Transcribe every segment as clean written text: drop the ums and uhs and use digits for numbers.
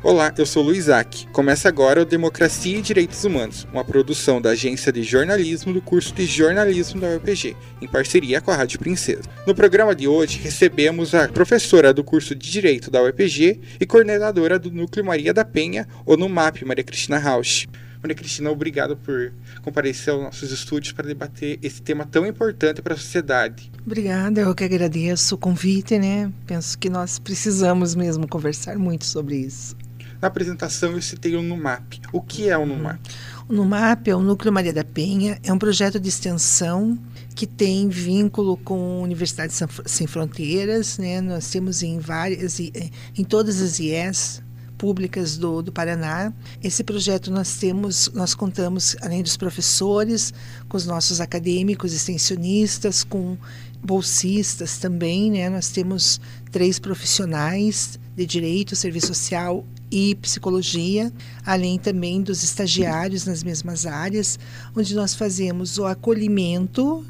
Olá, eu sou Luiz Ack. Começa agora o Democracia e Direitos Humanos, uma produção da Agência de Jornalismo do curso de Jornalismo da UEPG, em parceria com a Rádio Princesa. No programa de hoje, recebemos a professora do curso de Direito da UEPG e coordenadora do Núcleo Maria da Penha, ou NUMAP, Maria Cristina Rauch. Maria Cristina, obrigado por comparecer aos nossos estúdios para debater esse tema tão importante para a sociedade. Obrigada, eu que agradeço o convite, Penso que nós precisamos mesmo conversar muito sobre isso. Na apresentação eu citei o NUMAP. O que é o NUMAP? O NUMAP é o Núcleo Maria da Penha, é um projeto de extensão que tem vínculo com a Universidade Sem Fronteiras, Nós temos em todas as IES públicas do Paraná. Esse projeto nós contamos, além dos professores, com os nossos acadêmicos, extensionistas, com bolsistas também, Nós temos 3 profissionais de Direito, Serviço Social e Psicologia, além também dos estagiários nas mesmas áreas, onde nós fazemos o acolhimento,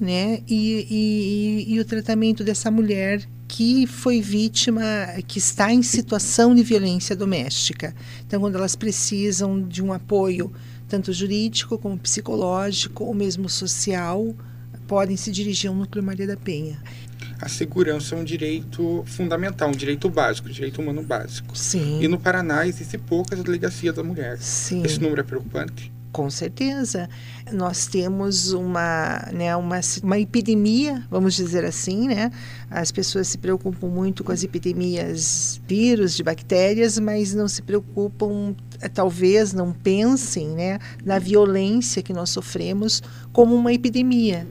e o tratamento dessa mulher que foi vítima, que está em situação de violência doméstica. Então, quando elas precisam de um apoio, tanto jurídico como psicológico, ou mesmo social, podem se dirigir ao Núcleo Maria da Penha. A segurança é um direito fundamental, um direito básico, um direito humano básico. Sim. E no Paraná existe poucas delegacias da mulher. Sim. Esse número é preocupante? Com certeza. Nós temos uma epidemia, vamos dizer assim, As pessoas se preocupam muito com as epidemias, vírus, de bactérias, mas não se preocupam, talvez não pensem, na violência que nós sofremos como uma epidemia.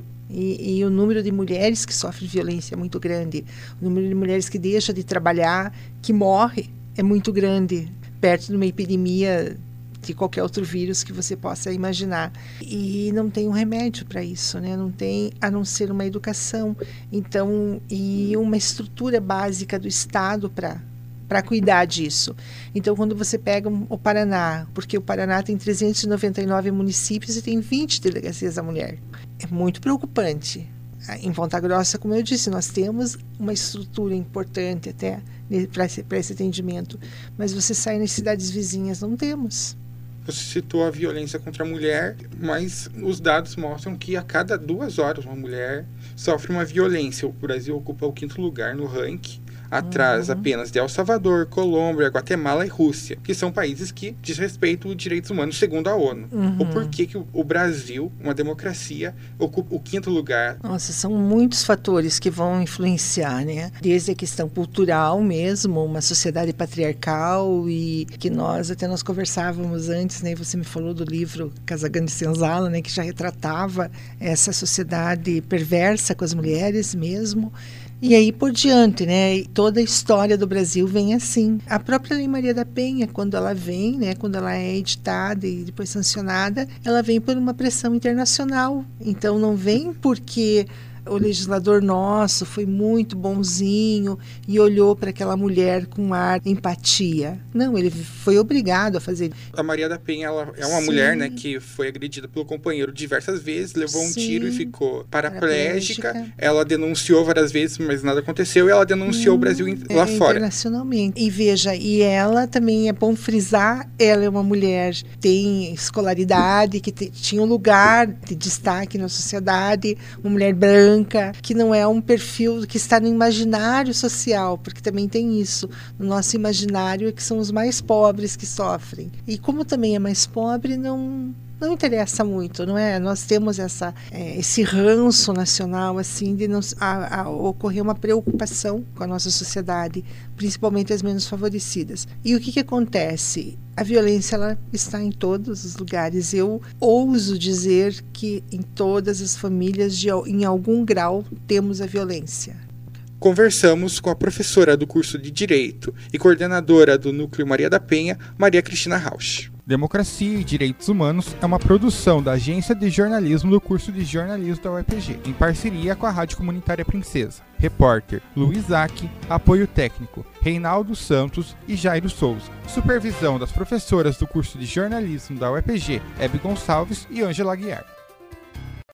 E o número de mulheres que sofrem violência é muito grande. O número de mulheres que deixam de trabalhar, que morre, é muito grande, perto de uma epidemia de qualquer outro vírus que você possa imaginar. E não tem um remédio para isso, Não tem, a não ser uma educação. Então, e uma estrutura básica do Estado para cuidar disso. Então, quando você pega o Paraná, porque o Paraná tem 399 municípios e tem 20 delegacias da mulher. É muito preocupante. Em Ponta Grossa, como eu disse, nós temos uma estrutura importante até para esse atendimento, mas você sai nas cidades vizinhas, não temos. Você citou a violência contra a mulher, mas os dados mostram que a cada 2 horas uma mulher sofre uma violência. O Brasil ocupa o 5º lugar no ranking, atrás apenas de El Salvador, Colômbia, Guatemala e Rússia, que são países que desrespeitam os direitos humanos segundo a ONU. O porquê que o Brasil, uma democracia, ocupa o 5º lugar? Nossa, são muitos fatores que vão influenciar, Desde a questão cultural mesmo, uma sociedade patriarcal, e que nós conversávamos antes, Você me falou do livro Casagrande Senzala, que já retratava essa sociedade perversa com as mulheres mesmo. E aí por diante, E toda a história do Brasil vem assim. A própria Lei Maria da Penha, quando ela vem, quando ela é editada e depois sancionada, ela vem por uma pressão internacional. Então não vem porque o legislador nosso foi muito bonzinho e olhou para aquela mulher com ar de empatia. Não, ele foi obrigado a fazer. A Maria da Penha, ela é uma mulher, que foi agredida pelo companheiro diversas vezes, levou um tiro e ficou paraplégica. Ela denunciou várias vezes, mas nada aconteceu, e ela denunciou o Brasil lá fora. Internacionalmente. E veja, e ela também, é bom frisar, ela é uma mulher, tem escolaridade, que tinha um lugar de destaque na sociedade, uma mulher branca, que não é um perfil que está no imaginário social, porque também tem isso. No nosso imaginário é que são os mais pobres que sofrem. E como também é mais pobre, não interessa muito, não é? Nós temos esse ranço nacional, assim, de ocorrer uma preocupação com a nossa sociedade, principalmente as menos favorecidas. E o que acontece? A violência, ela está em todos os lugares. Eu ouso dizer que em todas as famílias, em algum grau, temos a violência. Conversamos com a professora do curso de Direito e coordenadora do Núcleo Maria da Penha, Maria Cristina Rauch. Democracia e Direitos Humanos é uma produção da Agência de Jornalismo do curso de Jornalismo da UEPG, em parceria com a Rádio Comunitária Princesa. Repórter Luiz Ack, apoio técnico Reinaldo Santos e Jairo Souza. Supervisão das professoras do curso de Jornalismo da UEPG, Hebe Gonçalves e Ângela Aguiar.